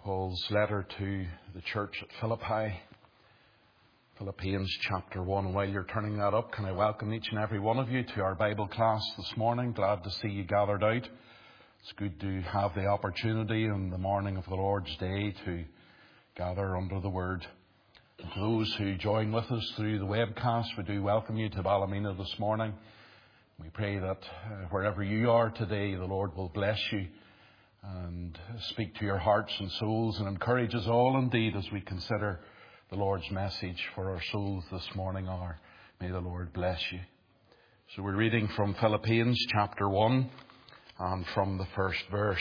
Paul's letter to the church at Philippi, Philippians chapter 1. While you're turning that up, can I welcome each and every one of you to our Bible class this morning. Glad to see you gathered out. It's good to have the opportunity on the morning of the Lord's Day to gather under the Word. And to those who join with us through the webcast, we do welcome you to Ballymena this morning. We pray that wherever you are today, the Lord will bless you and speak to your hearts and souls and encourage us all indeed as we consider the Lord's message for our souls this morning. May the Lord bless you. So we're reading from Philippians chapter 1 and from the first verse.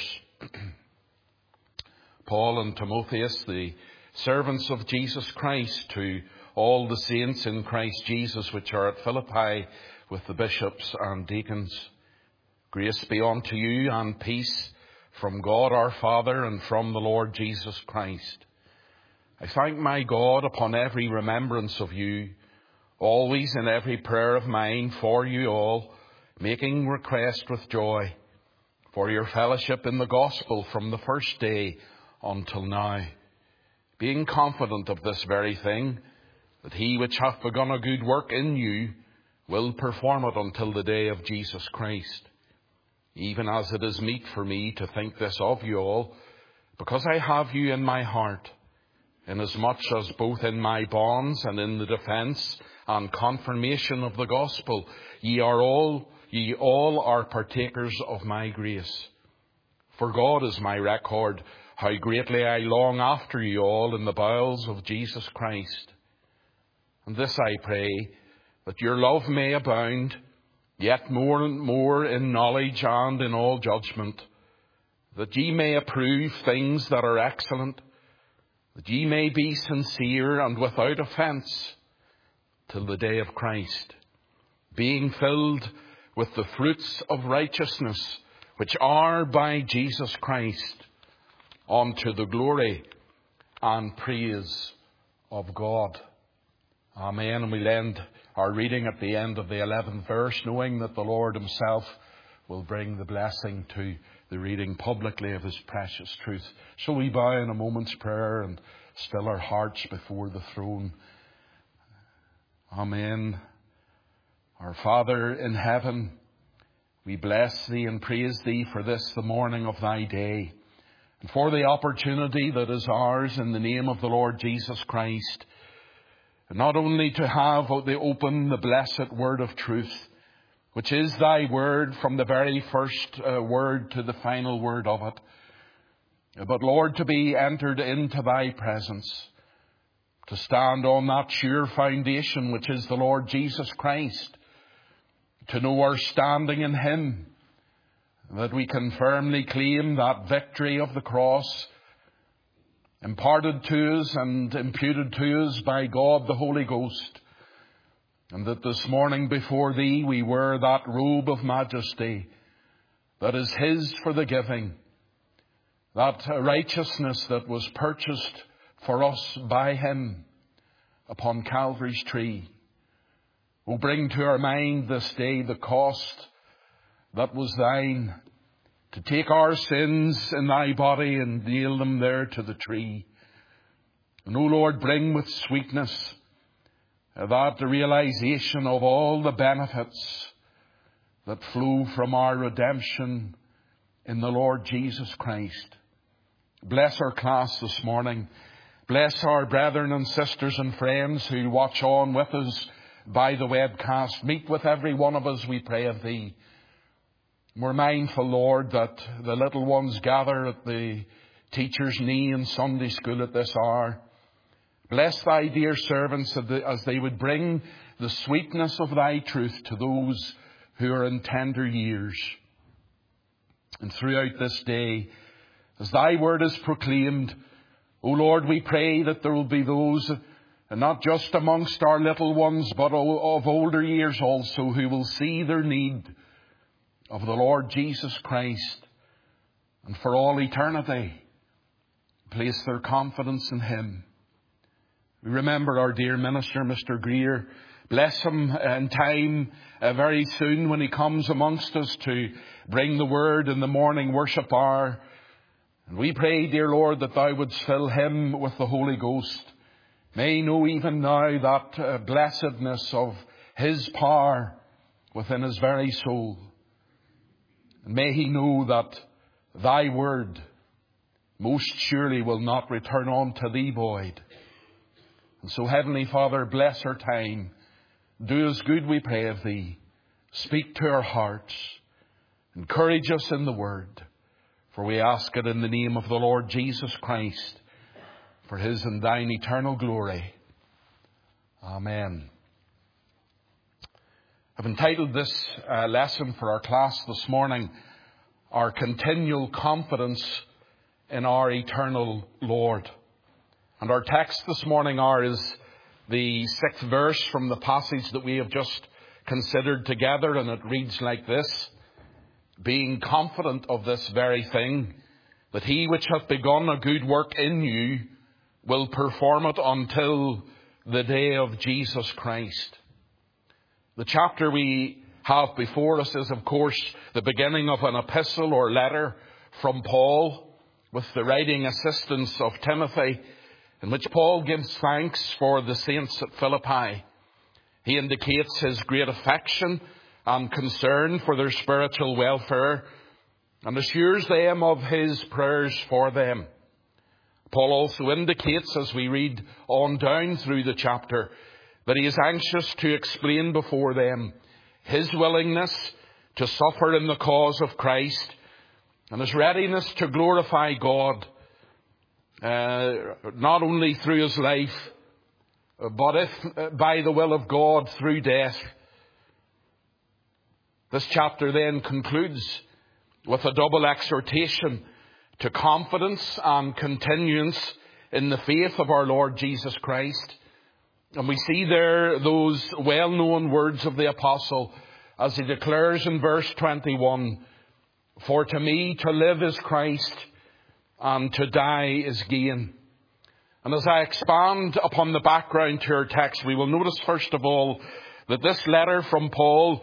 Paul and Timotheus, the servants of Jesus Christ, to all the saints in Christ Jesus which are at Philippi with the bishops and deacons. Grace be unto you and peace from God our Father and from the Lord Jesus Christ. I thank my God upon every remembrance of you, always in every prayer of mine for you all, making request with joy for your fellowship in the gospel from the first day until now, being confident of this very thing, that he which hath begun a good work in you will perform it until the day of Jesus Christ. Even as it is meet for me to think this of you all, because I have you in my heart, inasmuch as both in my bonds and in the defence and confirmation of the gospel, ye all are partakers of my grace. For God is my record, how greatly I long after you all in the bowels of Jesus Christ. And this I pray, that your love may abound, yet more and more in knowledge and in all judgment, that ye may approve things that are excellent, that ye may be sincere and without offence till the day of Christ, being filled with the fruits of righteousness, which are by Jesus Christ, unto the glory and praise of God. Amen. And we'll end our reading at the end of the 11th verse, knowing that the Lord himself will bring the blessing to the reading publicly of his precious truth. Shall we bow in a moment's prayer and still our hearts before the throne? Amen. Our Father in heaven, we bless thee and praise thee for this, the morning of thy day, and for the opportunity that is ours in the name of the Lord Jesus Christ, and not only to have the blessed word of truth, which is thy word from the very first word to the final word of it, but Lord, to be entered into thy presence, to stand on that sure foundation which is the Lord Jesus Christ, to know our standing in him, that we can firmly claim that victory of the cross, imparted to us and imputed to us by God the Holy Ghost, and that this morning before thee we wear that robe of majesty that is his for the giving, that righteousness that was purchased for us by him upon Calvary's tree. O bring to our mind this day the cost that was thine, to take our sins in thy body and nail them there to the tree. And, O Lord, bring with sweetness that realization of all the benefits that flow from our redemption in the Lord Jesus Christ. Bless our class this morning. Bless our brethren and sisters and friends who watch on with us by the webcast. Meet with every one of us, we pray of thee. We're mindful, Lord, that the little ones gather at the teacher's knee in Sunday school at this hour. Bless thy dear servants as they would bring the sweetness of thy truth to those who are in tender years. And throughout this day, as thy word is proclaimed, O Lord, we pray that there will be those, and not just amongst our little ones, but of older years also, who will see their need of the Lord Jesus Christ, and for all eternity place their confidence in him. We remember our dear minister, Mr. Greer. Bless him in time very soon when he comes amongst us to bring the word in the morning worship hour. And we pray, dear Lord, that thou wouldst fill him with the Holy Ghost. May he know even now that blessedness of his power within his very soul. And may he know that thy word most surely will not return unto thee void. And so, Heavenly Father, bless our time. Do us good, we pray of thee. Speak to our hearts. Encourage us in the word. For we ask it in the name of the Lord Jesus Christ, for his and thine eternal glory. Amen. I've entitled this lesson for our class this morning, Our Continual Confidence in Our Eternal Lord. And our text this morning is the 6th verse from the passage that we have just considered together, and it reads like this: being confident of this very thing, that he which hath begun a good work in you will perform it until the day of Jesus Christ. The chapter we have before us is, of course, the beginning of an epistle or letter from Paul, with the writing assistance of Timothy, in which Paul gives thanks for the saints at Philippi. He indicates his great affection and concern for their spiritual welfare, and assures them of his prayers for them. Paul also indicates, as we read on down through the chapter, that he is anxious to explain before them his willingness to suffer in the cause of Christ, and his readiness to glorify God, not only through his life, but if by the will of God through death. This chapter then concludes with a double exhortation to confidence and continuance in the faith of our Lord Jesus Christ. And we see there those well-known words of the apostle as he declares in verse 21, "For to me to live is Christ, and to die is gain." And as I expand upon the background to our text, we will notice first of all that this letter from Paul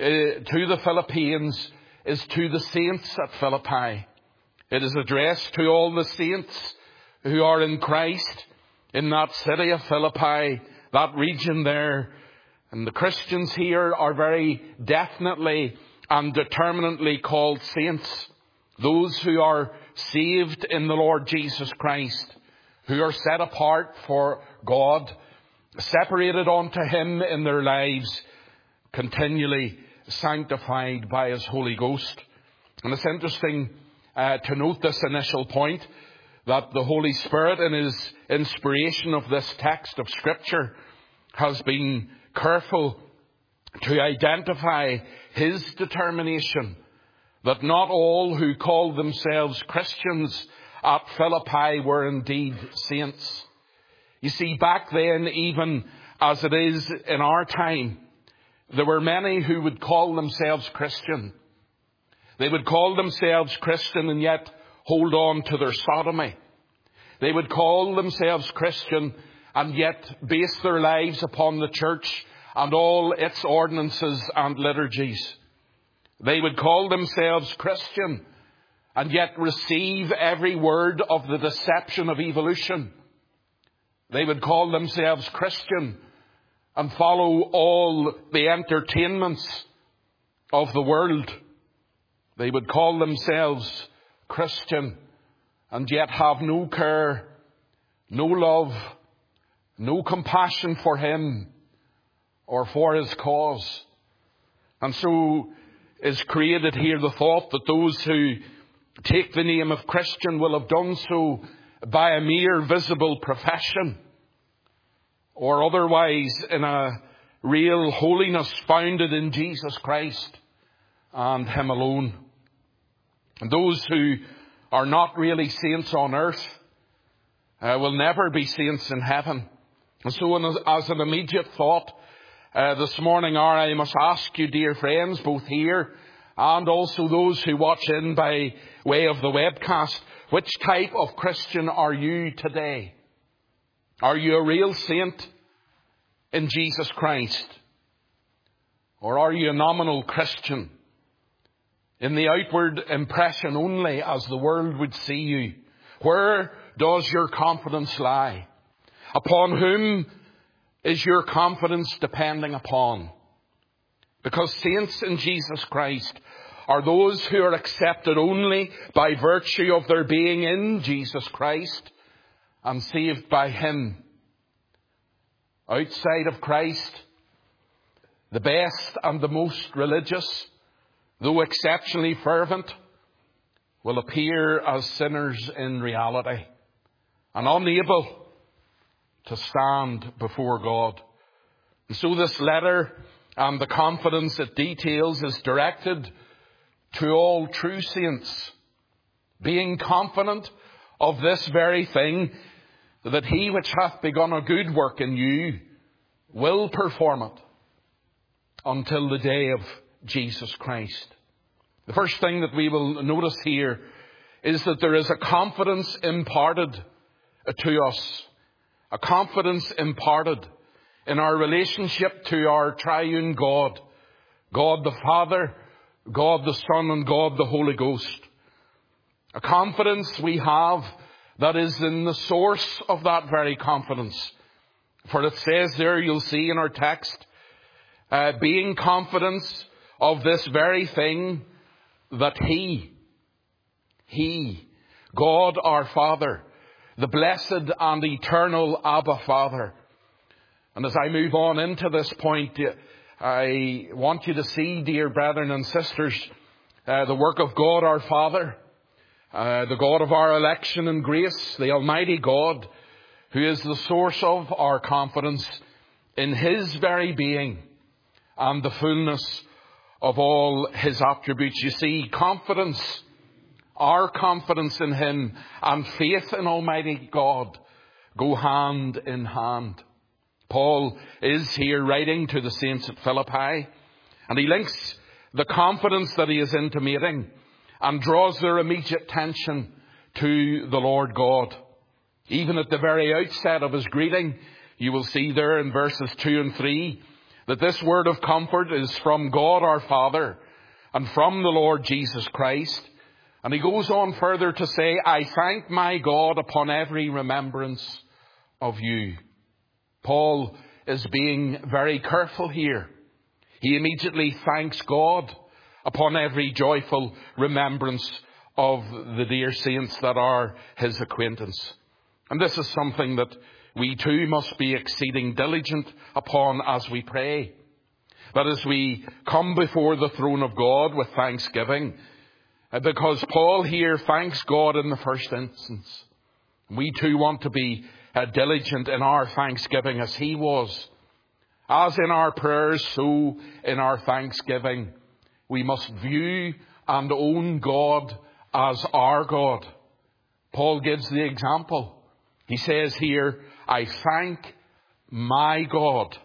to the Philippians is to the saints at Philippi. It is addressed to all the saints who are in Christ in that city of Philippi, that region there. And the Christians here are very definitely and determinately called saints. Those who are saved in the Lord Jesus Christ, who are set apart for God, separated unto him in their lives, continually sanctified by his Holy Ghost. And it's interesting to note this initial point, that the Holy Spirit in his inspiration of this text of Scripture has been careful to identify his determination that not all who called themselves Christians at Philippi were indeed saints. You see, back then, even as it is in our time, there were many who would call themselves Christian. They would call themselves Christian and yet hold on to their sodomy. They would call themselves Christian and yet base their lives upon the church and all its ordinances and liturgies. They would call themselves Christian and yet receive every word of the deception of evolution. They would call themselves Christian and follow all the entertainments of the world. They would call themselves Christian and yet have no care, no love, no compassion for him or for his cause. And so is created here the thought that those who take the name of Christian will have done so by a mere visible profession, or otherwise in a real holiness founded in Jesus Christ and him alone. And those who are not really saints on earth will never be saints in heaven. And so as an immediate thought this morning, I must ask you, dear friends, both here and also those who watch in by way of the webcast, which type of Christian are you today? Are you a real saint in Jesus Christ? Or are you a nominal Christian in the outward impression only as the world would see you? Where does your confidence lie? Upon whom is your confidence depending upon? Because saints in Jesus Christ are those who are accepted only by virtue of their being in Jesus Christ and saved by Him. Outside of Christ, the best and the most religious, though exceptionally fervent, will appear as sinners in reality and unable to stand before God. And so this letter and the confidence it details is directed to all true saints, being confident of this very thing, that He which hath begun a good work in you will perform it until the day of Jesus Christ. The first thing that we will notice here is that there is a confidence imparted to us, a confidence imparted in our relationship to our triune God, God the Father, God the Son, and God the Holy Ghost. A confidence we have that is in the source of that very confidence. For it says there, you'll see in our text, being confident of this very thing, that He, God our Father, the blessed and eternal Abba Father. And as I move on into this point, I want you to see, dear brethren and sisters, the work of God our Father, the God of our election and grace, the Almighty God, who is the source of our confidence in His very being and the fullness of all His attributes. You see, confidence, our confidence in Him and faith in Almighty God go hand in hand. Paul is here writing to the saints at Philippi, and he links the confidence that he is intimating and draws their immediate attention to the Lord God. Even at the very outset of his greeting, you will see there in verses 2 and 3 that this word of comfort is from God our Father and from the Lord Jesus Christ. And he goes on further to say, I thank my God upon every remembrance of you. Paul is being very careful here. He immediately thanks God upon every joyful remembrance of the dear saints that are his acquaintance. And this is something that we too must be exceeding diligent upon as we pray. That as we come before the throne of God with thanksgiving, because Paul here thanks God in the first instance, we too want to be diligent in our thanksgiving as he was. As in our prayers, so in our thanksgiving, we must view and own God as our God. Paul gives the example. He says here, I thank my God.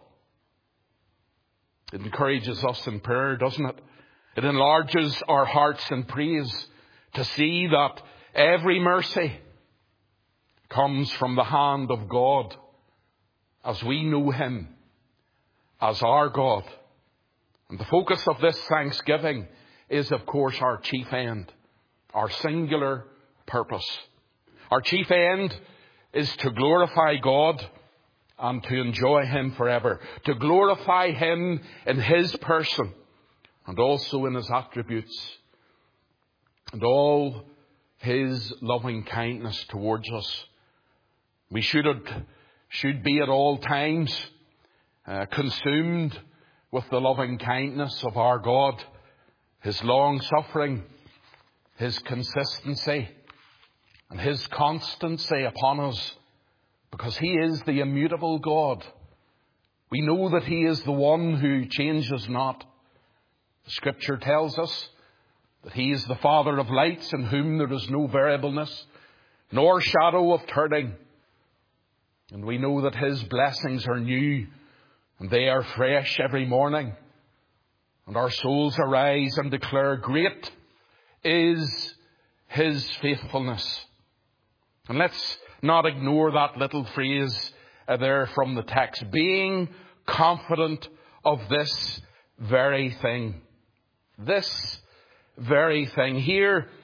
It encourages us in prayer, doesn't it? It enlarges our hearts in praise to see that every mercy comes from the hand of God as we know him as our God. And the focus of this thanksgiving is, of course, our chief end, our singular purpose. Our chief end is to glorify God and to enjoy him forever. To glorify him in his person and also in his attributes and all his loving kindness towards us. We should be at all times consumed with the loving kindness of our God, his long suffering, his consistency, and his constancy upon us, because he is the immutable God. We know that he is the one who changes not. The Scripture tells us that he is the Father of lights, in whom there is no variableness, nor shadow of turning. And we know that his blessings are new, and they are fresh every morning. And our souls arise and declare, great is his faithfulness. And let's not ignore that little phrase there from the text. Being confident of this very thing. This very thing. Here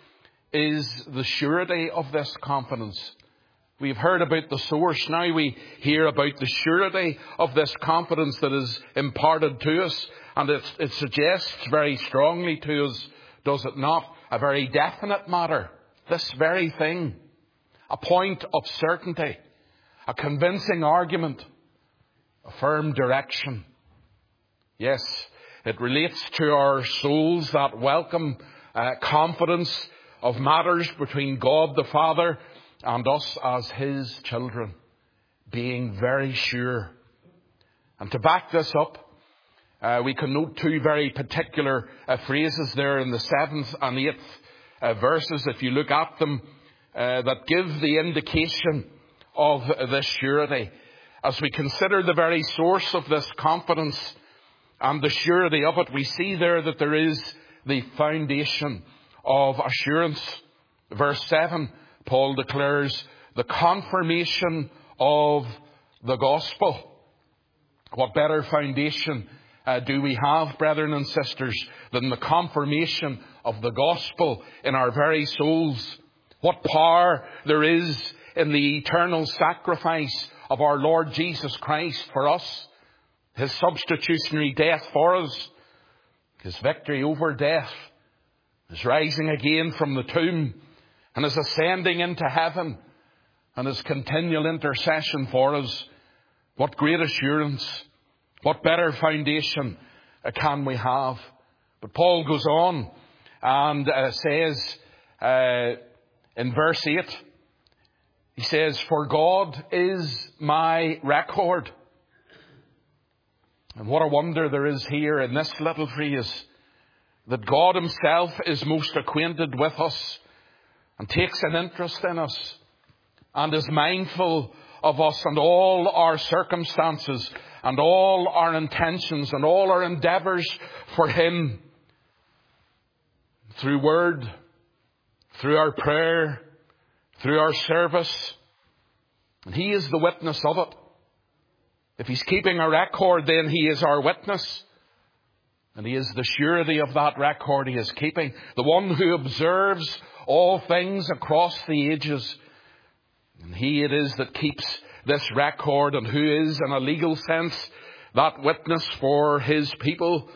is the surety of this confidence. We've heard about the source. Now we hear about the surety of this confidence that is imparted to us. And it suggests very strongly to us, does it not, a very definite matter. This very thing. A point of certainty. A convincing argument. A firm direction. Yes, it relates to our souls, that welcome confidence of matters between God the Father and us as His children, being very sure. And to back this up, we can note two very particular phrases there in the 7th and 8th verses, if you look at them, that give the indication of this surety. As we consider the very source of this confidence and the surety of it, we see there that there is the foundation of assurance. Verse 7, Paul declares the confirmation of the gospel. What better foundation do we have, brethren and sisters, than the confirmation of the gospel in our very souls? What power there is in the eternal sacrifice of our Lord Jesus Christ for us, His substitutionary death for us, His victory over death, His rising again from the tomb, and His ascending into heaven, and His continual intercession for us. What great assurance, what better foundation can we have? But Paul goes on and says in verse 8, he says, "For God is my record." And what a wonder there is here in this little phrase, that God Himself is most acquainted with us and takes an interest in us and is mindful of us and all our circumstances and all our intentions and all our endeavours for Him, through word, through our prayer, through our service. And He is the witness of it. If He's keeping a record, then He is our witness. And He is the surety of that record He is keeping. The one who observes all things across the ages. And He it is that keeps this record, and who is, in a legal sense, that witness for His people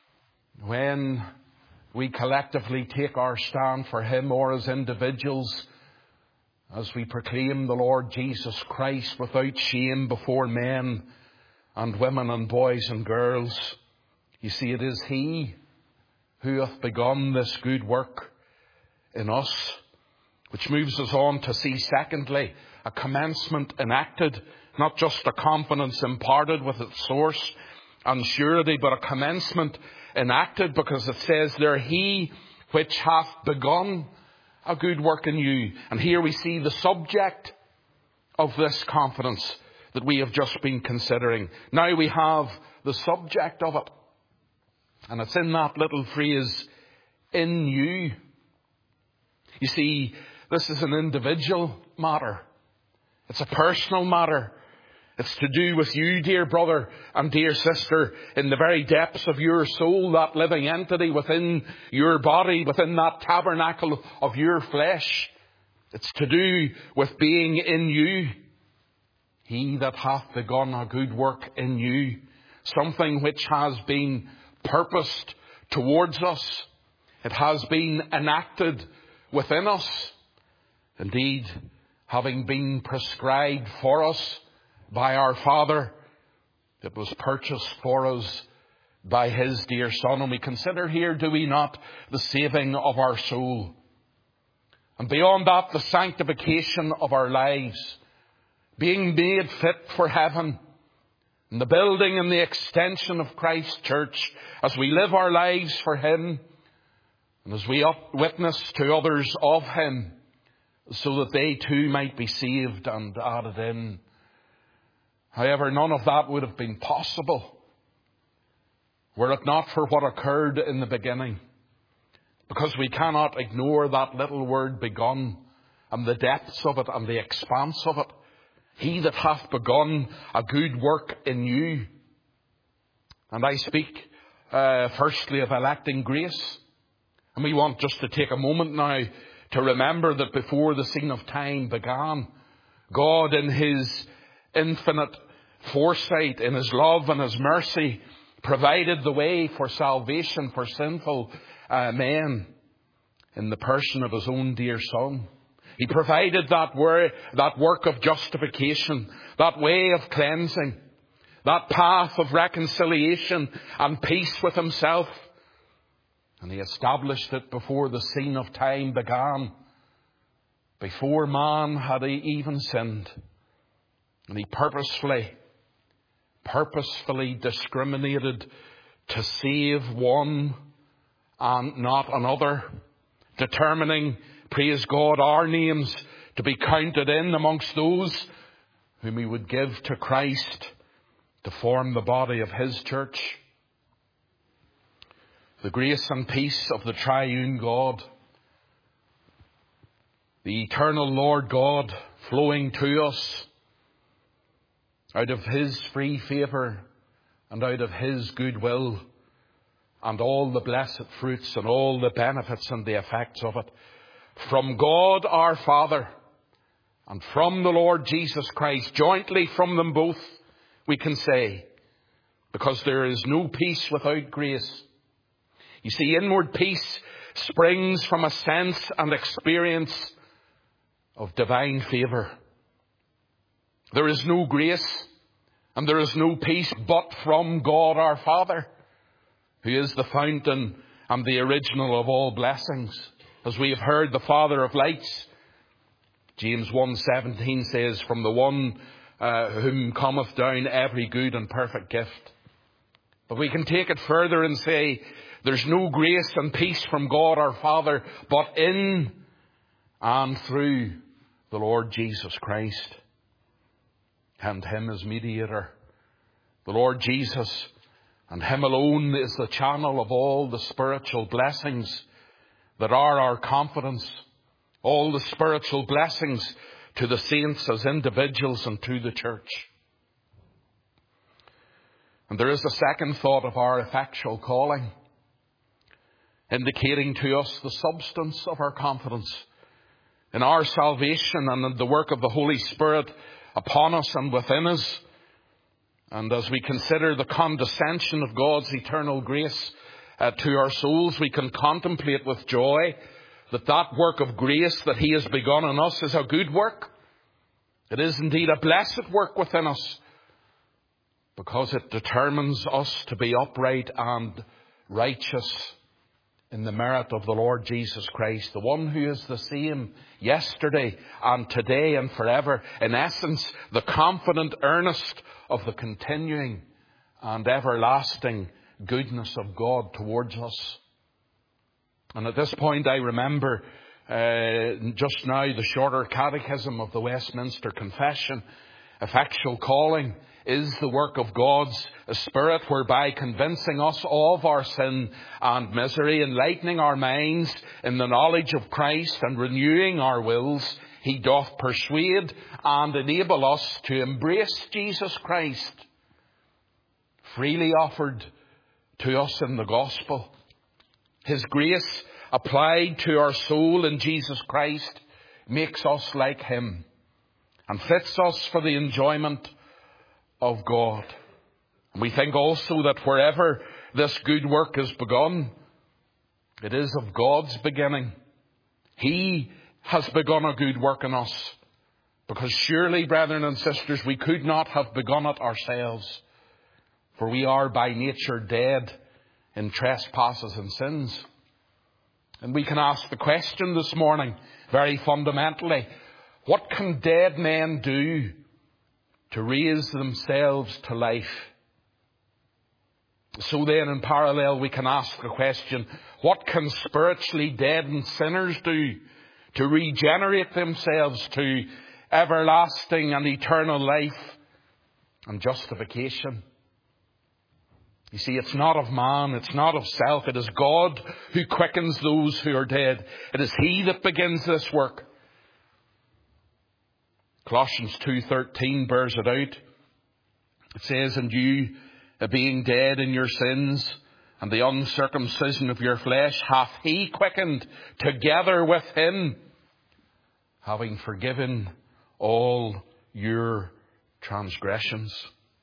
when we collectively take our stand for Him, or as individuals, as we proclaim the Lord Jesus Christ without shame before men and women and boys and girls. You see, it is He who hath begun this good work in us, which moves us on to see, secondly, a commencement enacted, not just a confidence imparted with its source and surety, but a commencement enacted, because it says there, He which hath begun a good work in you. And here we see the subject of this confidence that we have just been considering. Now we have the subject of it. And it's in that little phrase, in you. You see, this is an individual matter. It's a personal matter. It's to do with you, dear brother and dear sister, in the very depths of your soul, that living entity within your body, within that tabernacle of your flesh. It's to do with being in you. He that hath begun a good work in you, something which has been purposed towards us. It has been enacted within us. Indeed, having been prescribed for us by our Father, it was purchased for us by His dear Son. And we consider here, do we not, the saving of our soul. And beyond that, the sanctification of our lives, being made fit for heaven, and the building and the extension of Christ's church, as we live our lives for Him, and as we witness to others of Him, so that they too might be saved and added in. However, none of that would have been possible were it not for what occurred in the beginning. Because we cannot ignore that little word begun, and the depths of it and the expanse of it. He that hath begun a good work in you. And I speak firstly of electing grace. And we want just to take a moment now to remember that before the scene of time began, God in His infinite foresight, in His love and His mercy, provided the way for salvation for sinful men in the person of His own dear Son. He provided that work of justification, that way of cleansing, that path of reconciliation and peace with Himself. And He established it before the scene of time began, before man had even sinned. And He purposefully discriminated to save one and not another, determining, praise God, our names to be counted in amongst those whom He would give to Christ to form the body of His church. The grace and peace of the triune God, the eternal Lord God, flowing to us out of His free favour and out of His goodwill, and all the blessed fruits and all the benefits and the effects of it, from God our Father and from the Lord Jesus Christ, jointly from them both, we can say, because there is no peace without grace. You see, inward peace springs from a sense and experience of divine favour. There is no grace and there is no peace but from God our Father, who is the fountain and the original of all blessings. As we have heard, the Father of lights. James 1:17 says, from the one whom cometh down every good and perfect gift. But we can take it further and say, there's no grace and peace from God our Father, but in and through the Lord Jesus Christ, and Him as mediator. The Lord Jesus and Him alone is the channel of all the spiritual blessings that are our confidence, all the spiritual blessings to the saints as individuals and to the church. And there is a second thought of our effectual calling, indicating to us the substance of our confidence in our salvation and in the work of the Holy Spirit upon us and within us. And as we consider the condescension of God's eternal grace to our souls, we can contemplate with joy that work of grace that He has begun in us is a good work. It is indeed a blessed work within us, because it determines us to be upright and righteous in the merit of the Lord Jesus Christ, the one who is the same yesterday and today and forever. In essence, the confident earnest of the continuing and everlasting goodness of God towards us. And at this point, I remember just now the shorter catechism of the Westminster Confession. Effectual calling is the work of God's Spirit, whereby convincing us of our sin and misery, enlightening our minds in the knowledge of Christ, and renewing our wills, He doth persuade and enable us to embrace Jesus Christ, freely offered to us in the gospel. His grace applied to our soul in Jesus Christ makes us like Him and fits us for the enjoyment of God. And we think also that wherever this good work is begun, it is of God's beginning. He has begun a good work in us, because surely, brethren and sisters, we could not have begun it ourselves, for we are by nature dead in trespasses and sins. And we can ask the question this morning, very fundamentally, what can dead men do to raise themselves to life? So then, in parallel, we can ask the question, what can spiritually deadened sinners do to regenerate themselves to everlasting and eternal life and justification? You see, it's not of man, it's not of self, it is God who quickens those who are dead. It is He that begins this work. Colossians 2:13 bears it out. It says, and you, being dead in your sins and the uncircumcision of your flesh hath he quickened together with him, having forgiven all your transgressions.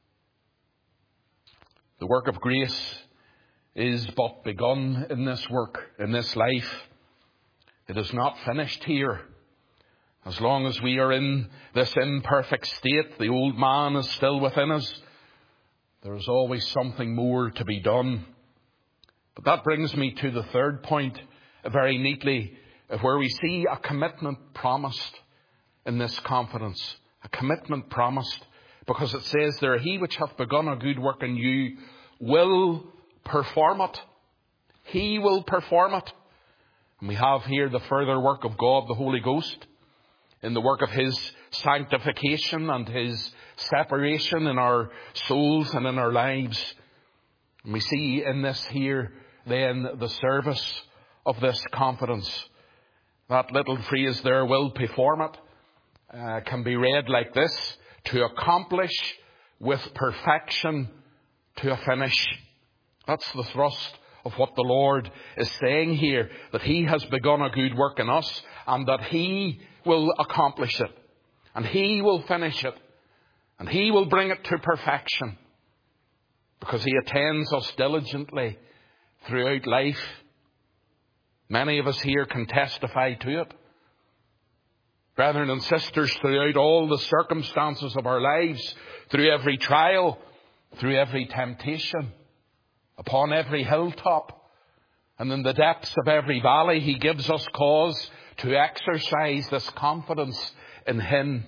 The work of grace is but begun in this work, in this life. It is not finished here. As long as we are in this imperfect state, the old man is still within us. There is always something more to be done. But that brings me to the third point very neatly, where we see a commitment promised in this confidence. A commitment promised, because it says there, he which hath begun a good work in you will perform it. He will perform it. And we have here the further work of God, the Holy Ghost, in the work of his sanctification and his separation in our souls and in our lives. And we see in this here then the service of this confidence. That little phrase there, will perform it, can be read like this: to accomplish with perfection to a finish. That's the thrust of what the Lord is saying here, that he has begun a good work in us and that he will accomplish it, and he will finish it, and he will bring it to perfection, because he attends us diligently throughout life. Many of us here can testify to it. Brethren and sisters, throughout all the circumstances of our lives, through every trial, through every temptation, upon every hilltop, and in the depths of every valley, he gives us cause to exercise this confidence in him.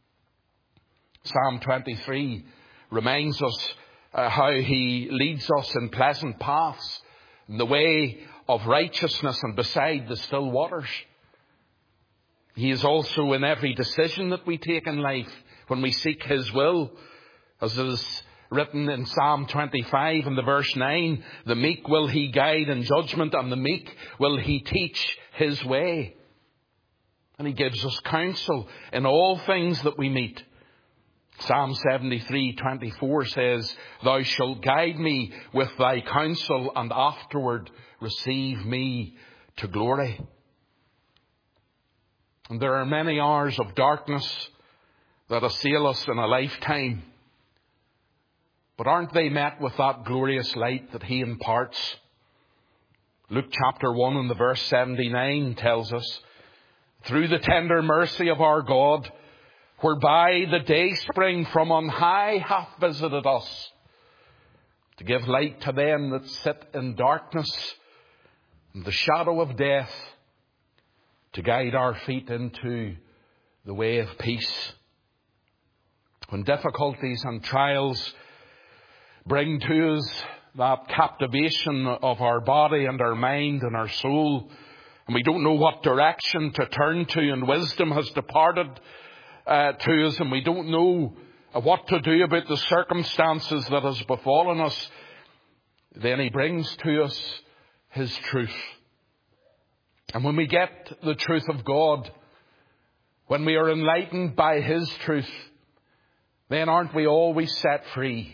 Psalm 23 reminds us how he leads us in pleasant paths, in the way of righteousness and beside the still waters. He is also in every decision that we take in life when we seek his will, as it is written in Psalm 25 and the verse 9, the meek will he guide in judgment, and the meek will he teach his way. And he gives us counsel in all things that we meet. Psalm 73:24 says, thou shalt guide me with thy counsel, and afterward receive me to glory. And there are many hours of darkness that assail us in a lifetime. But aren't they met with that glorious light that he imparts? Luke chapter 1 and the verse 79 tells us, through the tender mercy of our God, whereby the day spring from on high hath visited us, to give light to them that sit in darkness and the shadow of death, to guide our feet into the way of peace. When difficulties and trials bring to us that captivation of our body and our mind and our soul, and we don't know what direction to turn to, and wisdom has departed to us, and we don't know what to do about the circumstances that has befallen us, then he brings to us his truth. And when we get the truth of God, when we are enlightened by his truth, then aren't we always set free?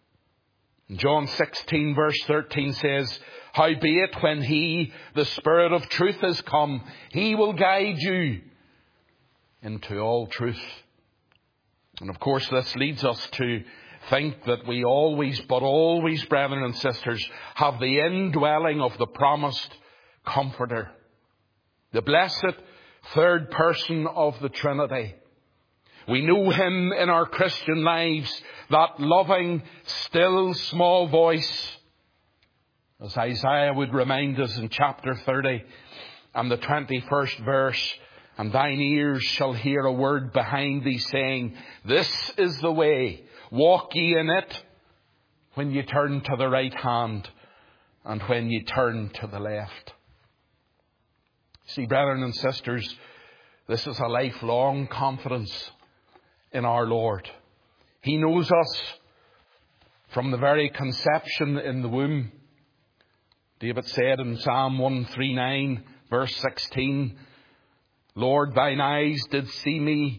John 16 verse 13 says, howbeit when he, the Spirit of truth, is come, he will guide you into all truth. And of course this leads us to think that we always, brethren and sisters, have the indwelling of the promised Comforter, the blessed third person of the Trinity. We know him in our Christian lives, that loving, still, small voice, as Isaiah would remind us in chapter 30 and the 21st verse, and thine ears shall hear a word behind thee saying, this is the way, walk ye in it, when ye turn to the right hand and when ye turn to the left. See, brethren and sisters, this is a lifelong confidence in our Lord. He knows us from the very conception in the womb. David said in Psalm 139, verse 16, Lord, thine eyes did see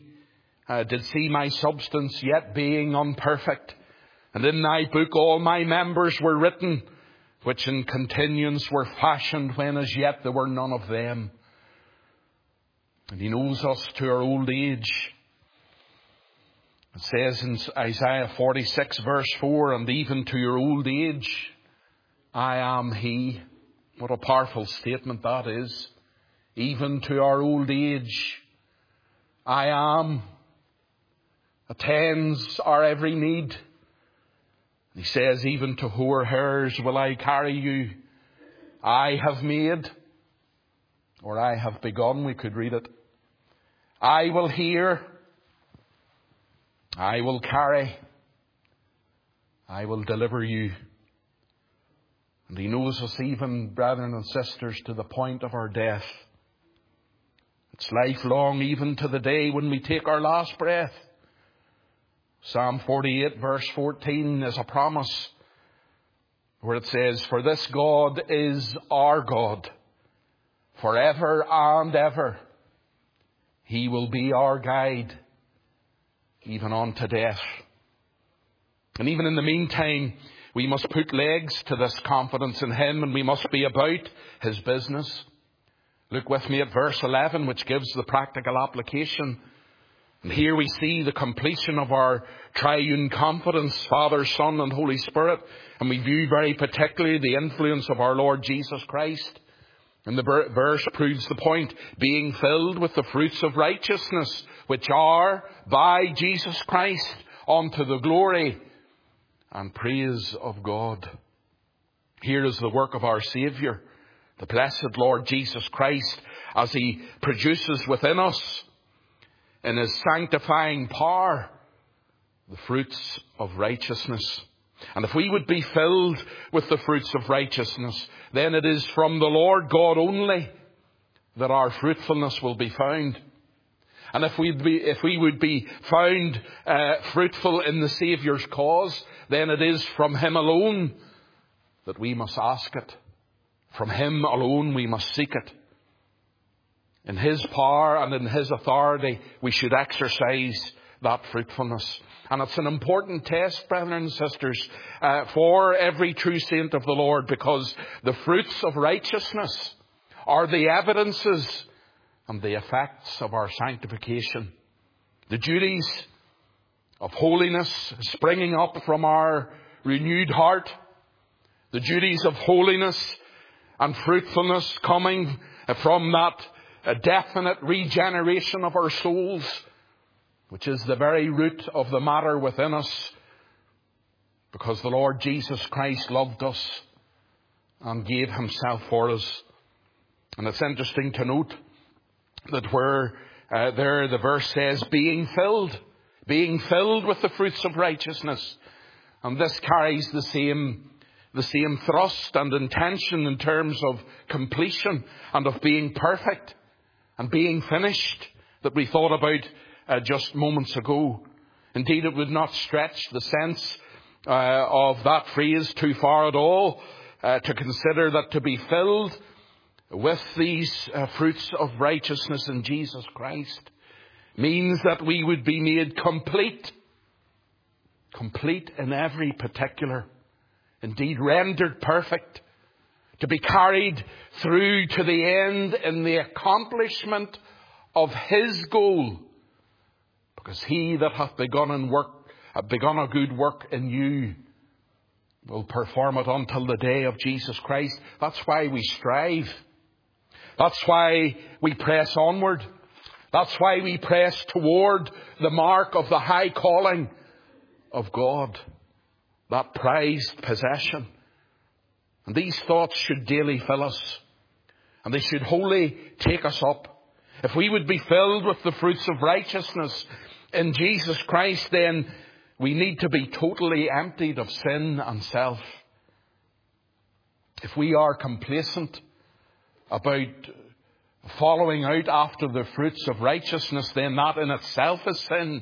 my substance, yet being unperfect. And in thy book all my members were written, which in continuance were fashioned when as yet there were none of them. And he knows us to our old age. It says in Isaiah 46 verse 4, and even to your old age, I am he. What a powerful statement that is. Even to our old age, I am. Attends our every need. He says, even to hoar hairs will I carry you. I have made, or I have begun, we could read it. I will hear. I will carry. I will deliver you. And he knows us even, brethren and sisters, to the point of our death. It's lifelong, even to the day when we take our last breath. Psalm 48 verse 14 is a promise where it says, for this God is our God forever and ever. He will be our guide even unto death. And even in the meantime, we must put legs to this confidence in him, and we must be about his business. Look with me at verse 11, which gives the practical application. And here we see the completion of our triune confidence, Father, Son, and Holy Spirit. And we view very particularly the influence of our Lord Jesus Christ. And the verse proves the point, being filled with the fruits of righteousness, which are by Jesus Christ unto the glory and praise of God. Here is the work of our Saviour, the blessed Lord Jesus Christ, as he produces within us, in his sanctifying power, the fruits of righteousness. And if we would be filled with the fruits of righteousness, then it is from the Lord God only that our fruitfulness will be found. And if we would be found fruitful in the Saviour's cause, then it is from him alone that we must ask it. From him alone we must seek it. In his power and in his authority, we should exercise that fruitfulness. And it's an important test, brethren and sisters, for every true saint of the Lord, because the fruits of righteousness are the evidences and the effects of our sanctification. The duties of holiness springing up from our renewed heart. The duties of holiness and fruitfulness coming from that definite regeneration of our souls, which is the very root of the matter within us, because the Lord Jesus Christ loved us and gave himself for us. And it's interesting to note that where there the verse says, being filled with the fruits of righteousness. And this carries the same thrust and intention in terms of completion and of being perfect and being finished that we thought about just moments ago. Indeed, it would not stretch the sense of that phrase too far at all to consider that to be filled with these fruits of righteousness in Jesus Christ means that we would be made complete in every particular, indeed rendered perfect, to be carried through to the end in the accomplishment of his goal. Because he that hath begun a good work in you will perform it until the day of Jesus Christ. That's why we strive. That's why we press onward. That's why we press toward the mark of the high calling of God, that prized possession. And these thoughts should daily fill us, and they should wholly take us up. If we would be filled with the fruits of righteousness in Jesus Christ, then we need to be totally emptied of sin and self. If we are complacent about following out after the fruits of righteousness, then that in itself is sin.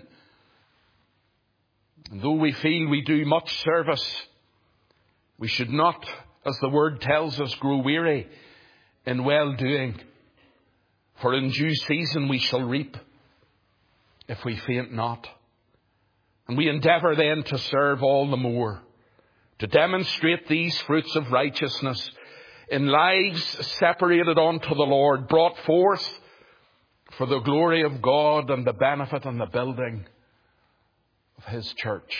And though we feel we do much service, we should not, as the word tells us, grow weary in well-doing. For in due season we shall reap if we faint not. And we endeavour then to serve all the more, to demonstrate these fruits of righteousness in lives separated unto the Lord, brought forth for the glory of God and the benefit and the building of His church.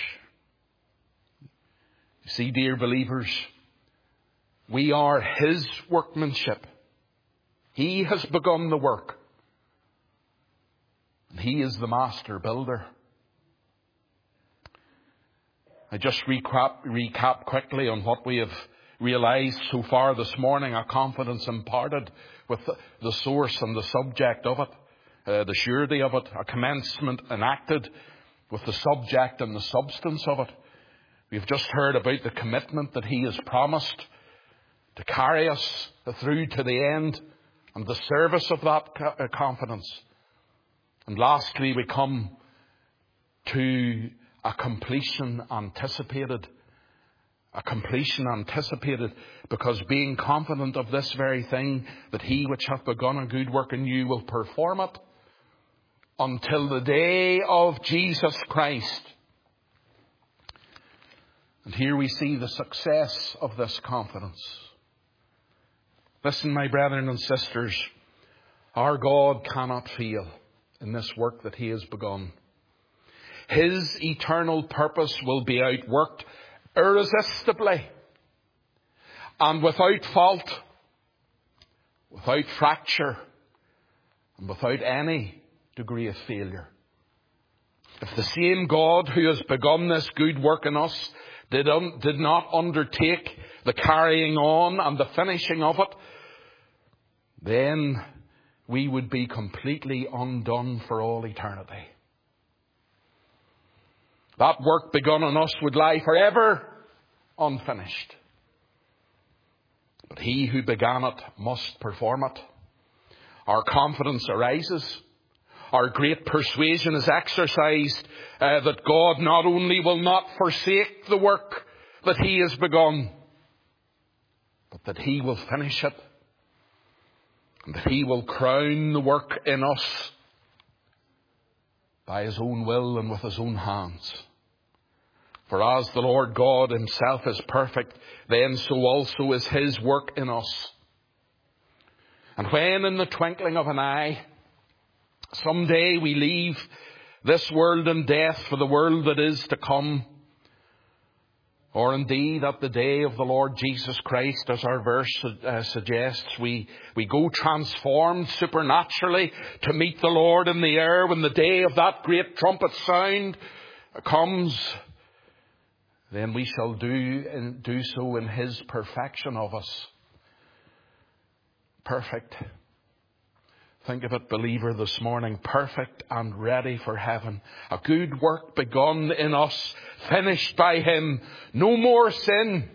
You see, dear believers, we are His workmanship. He has begun the work. And He is the master builder. I just recap quickly on what we have realized so far this morning, a confidence imparted with the source and the subject of it, the surety of it, a commencement enacted with the subject and the substance of it. We've just heard about the commitment that He has promised to carry us through to the end and the service of that confidence. And lastly, we come to a completion anticipated. A completion anticipated, because being confident of this very thing, that He which hath begun a good work in you will perform it until the day of Jesus Christ. And here we see the success of this confidence. Listen, my brethren and sisters, our God cannot fail in this work that He has begun. His eternal purpose will be outworked irresistibly and without fault, without fracture, and without any degree of failure. If the same God who has begun this good work in us did not undertake the carrying on and the finishing of it, then we would be completely undone for all eternity. That work begun in us would lie forever unfinished. But He who began it must perform it. Our confidence arises. Our great persuasion is exercised that God not only will not forsake the work that He has begun, but that He will finish it. And that He will crown the work in us by His own will and with His own hands. For as the Lord God Himself is perfect, then so also is His work in us. And when in the twinkling of an eye, someday we leave this world in death for the world that is to come, or indeed at the day of the Lord Jesus Christ, as our verse suggests, we go transformed supernaturally to meet the Lord in the air when the day of that great trumpet sound comes, then we shall do so in His perfection of us. Perfect. Think of it, believer, this morning. Perfect and ready for heaven. A good work begun in us, finished by Him. No more sin.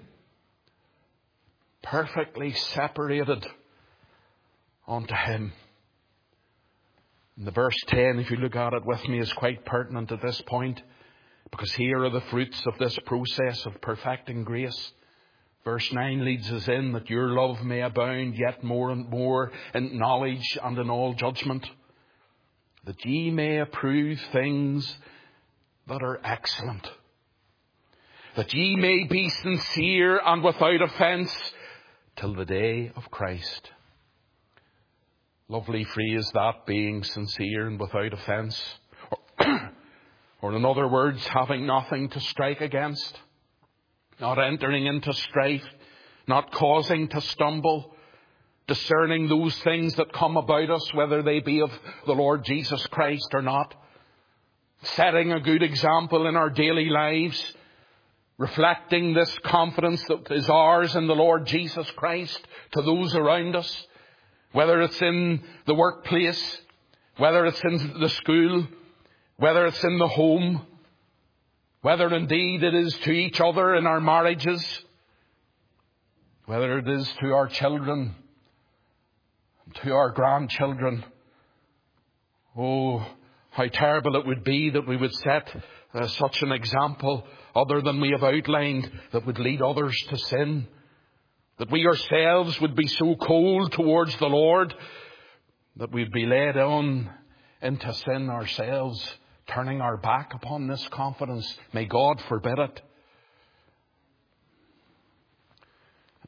Perfectly separated unto Him. And the verse 10, if you look at it with me, is quite pertinent at this point, because here are the fruits of this process of perfecting grace. Verse 9 leads us in that your love may abound yet more and more in knowledge and in all judgment, that ye may approve things that are excellent, that ye may be sincere and without offence till the day of Christ. Lovely phrase that, being sincere and without offence. Or in other words, having nothing to strike against. Not entering into strife, not causing to stumble, discerning those things that come about us, whether they be of the Lord Jesus Christ or not. Setting a good example in our daily lives, reflecting this confidence that is ours in the Lord Jesus Christ to those around us, whether it's in the workplace, whether it's in the school, whether it's in the home, whether indeed it is to each other in our marriages, whether it is to our children, to our grandchildren. Oh, how terrible it would be that we would set such an example other than we have outlined that would lead others to sin. That we ourselves would be so cold towards the Lord that we'd be led on into sin ourselves, turning our back upon this confidence. May God forbid it.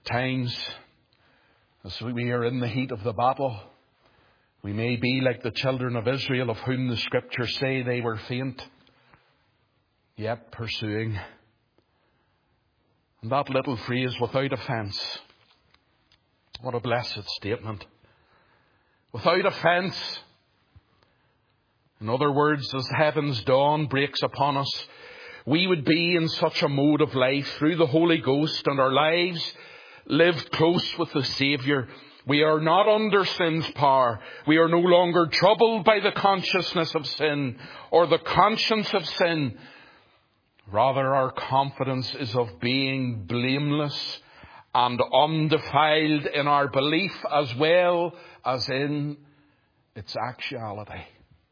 At times, as we are in the heat of the battle, we may be like the children of Israel, of whom the Scriptures say they were faint, yet pursuing. And that little phrase, without offence, what a blessed statement. Without offence. In other words, as heaven's dawn breaks upon us, we would be in such a mode of life through the Holy Ghost, and our lives lived close with the Saviour. We are not under sin's power. We are no longer troubled by the consciousness of sin or the conscience of sin. Rather, our confidence is of being blameless and undefiled in our belief as well as in its actuality.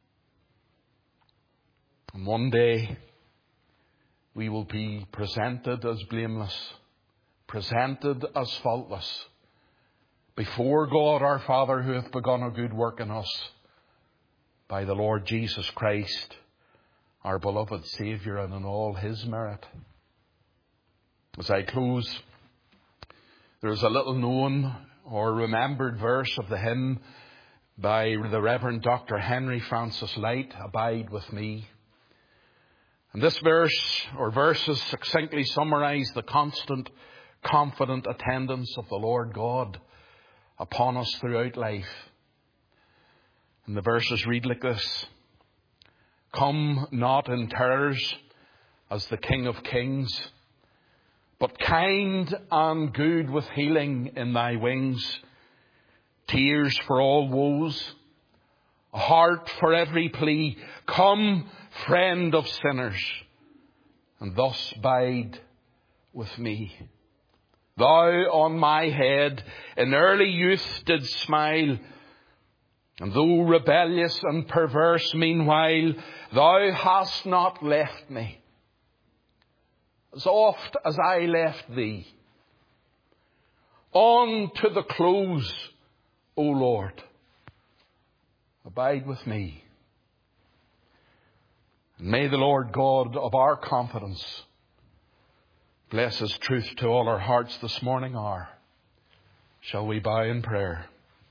And one day we will be presented as blameless, presented as faultless before God our Father, who hath begun a good work in us, by the Lord Jesus Christ, our beloved Saviour, and in all his merit. As I close, there's a little known or remembered verse of the hymn by the Reverend Dr. Henry Francis Light, Abide With Me. And this verse or verses succinctly summarise the constant, confident attendance of the Lord God upon us throughout life. And the verses read like this: Come not in terrors as the King of Kings, but kind and good with healing in thy wings, tears for all woes, a heart for every plea. Come, friend of sinners, and thus bide with me. Thou on my head in early youth didst smile, and though rebellious and perverse meanwhile, thou hast not left me. As oft as I left thee, on to the close, O Lord, abide with me. And may the Lord God of our confidence bless his truth to all our hearts this morning hour. Shall we bow in prayer?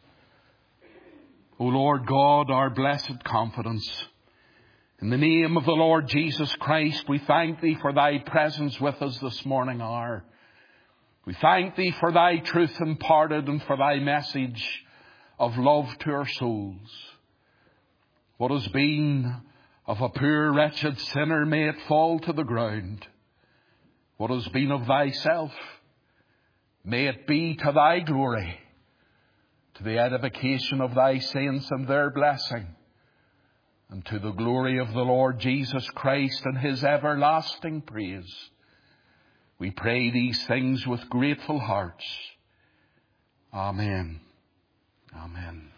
O Lord God, our blessed confidence, in the name of the Lord Jesus Christ, we thank thee for thy presence with us this morning hour. We thank thee for thy truth imparted and for thy message of love to our souls. What has been of a poor wretched sinner, may it fall to the ground. What has been of thyself, may it be to thy glory, to the edification of thy saints and their blessing, and to the glory of the Lord Jesus Christ and his everlasting praise. We pray these things with grateful hearts. Amen. Amen.